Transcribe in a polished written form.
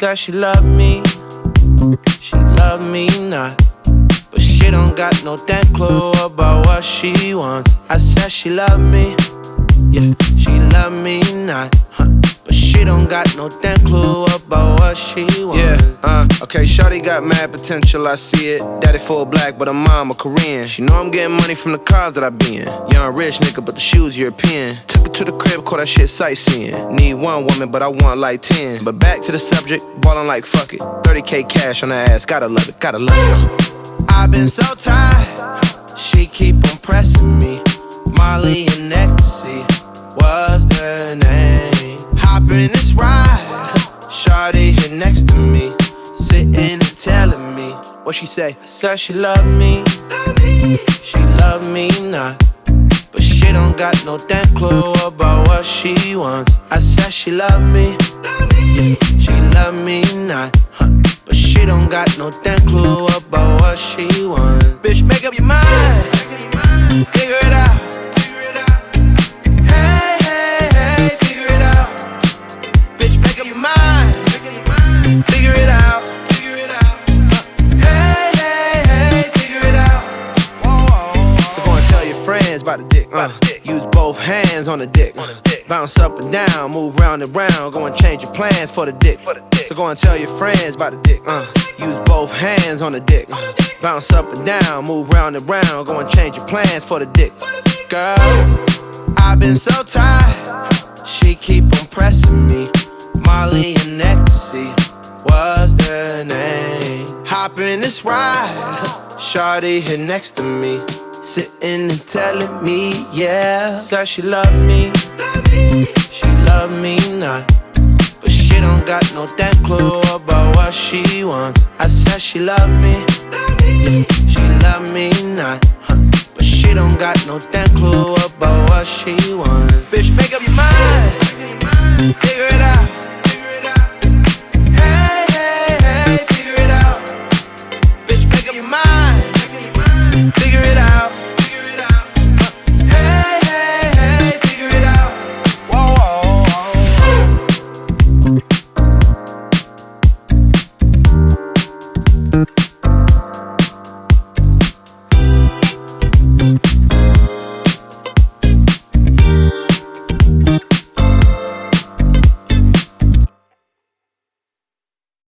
said she loved me, she loved me not. But she don't got no damn clue about what she wants. I said she loved me, yeah, she loved me not, but she don't got no damn clue about what she wants. Yeah, okay, shawty got mad potential, I see it. Daddy full black, but her mom a Korean. She know I'm getting money from the cars that I be in. Young rich nigga, but the shoes European. Took her to the crib, caught that shit sightseeing. Need one woman, but I want like 10. But back to the subject, ballin' like fuck it. 30K cash on her ass, gotta love it, gotta love it. I've been so tired, she keep on pressing me. Molly and ecstasy was the name. Hop in this ride, shawty here next to me, sitting and telling me what she say. I said she loved me, she loved me not, but she don't got no damn clue about what she wants. I said she loved me, yeah, she loved me not, but she don't got no damn clue about what she wants. Bitch, make up your mind, figure it out. Hey, hey, hey, figure it out. Bitch, make up your mind, figure it out. Hey, hey, hey, figure it out. So go and tell your friends about the dick. Use both hands on the dick. Bounce up and down, move round and round. Go and change your plans for the dick. So go and tell your friends about the dick. Use both hands on the dick. Bounce up and down, move round and round. Go and change your plans for the dick. Girl, I've been so tired, she keep on pressing me. Molly and ecstasy was the name. Hop in this ride, shawty here next to me, sitting and telling me, yeah. Said she loved me, she loved me not, but she don't got no damn clue about what she wants. I said she loved me, yeah, she loved me not, but she don't got no damn clue about what she wants. Bitch, make up your mind, figure it out.